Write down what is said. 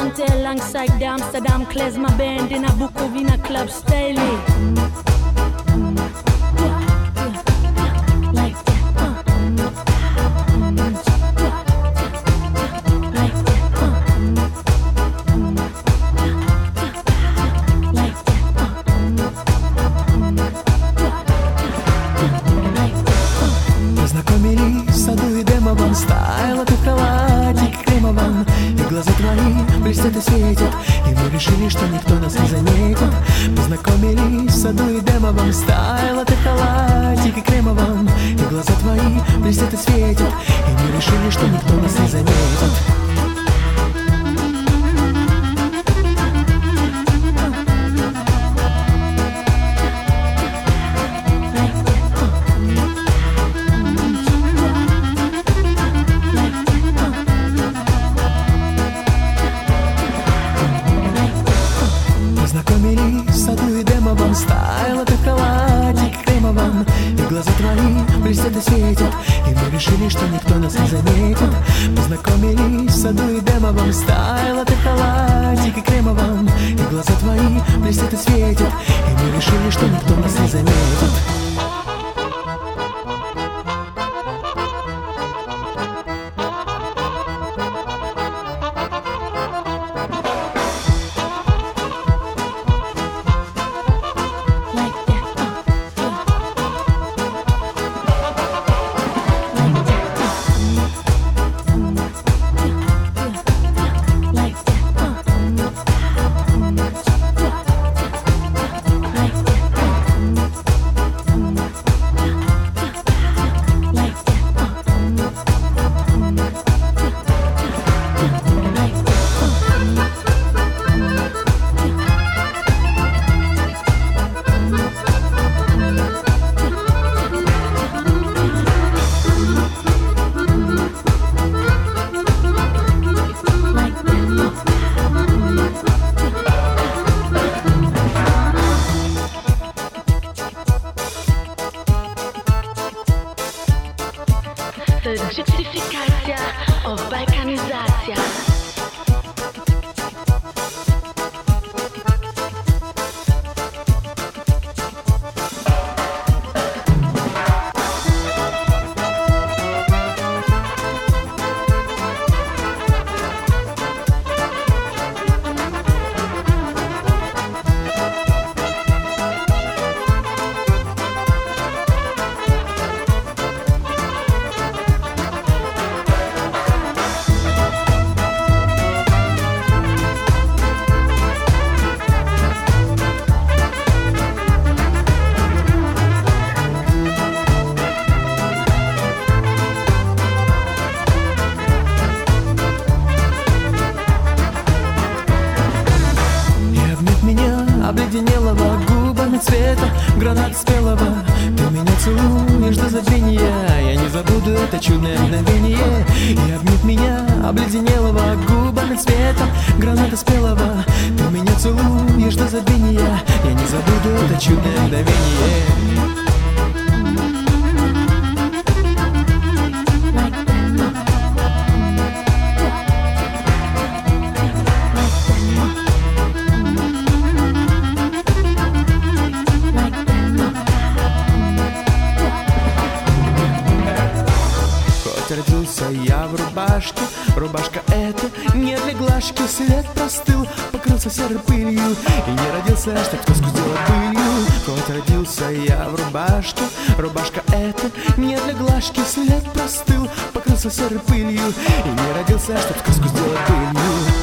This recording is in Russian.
Dante alongside the Amsterdam klezmer band in a Bukovina club style. Познакомились в саду и демовом, стайла ты в халатике кремовом, и глаза твои блестят и светят, и мы решили, что никто нас не заметит. Познакомились в саду и демовом, стайла ты в халатике кремовом, и глаза твои блестят и светят, и мы решили, что никто нас не заметит. Познакомились в саду и демовом, стайла ты в халатике кремовом, и глаза твои блестят и светят, и мы решили, что никто нас не заметит. Познакомились в саду и демовом, стайла ты в халатике кремовом, и глаза твои блестят и светят, и мы решили, что никто нас не заметит. Gentrificacja, balkanizacja. Обледенелого губами цвета гранат спелого, ты меня целуешь до забвения, я не забуду это чудное мгновение. И обнять меня обледенелого губами цвета граната спелого, ты меня целуешь до забвения, я не забуду это чудное мгновение. Родился я в рубашке, рубашка эта не для глажки, свет простыл, покрылся серой пылью, и не родился, чтоб тоску сделать пылью. Хоть родился я в рубашке, рубашка эта не для глажки, свет простыл, покрылся серой пылью, и не родился, чтоб сказку сделать пылью.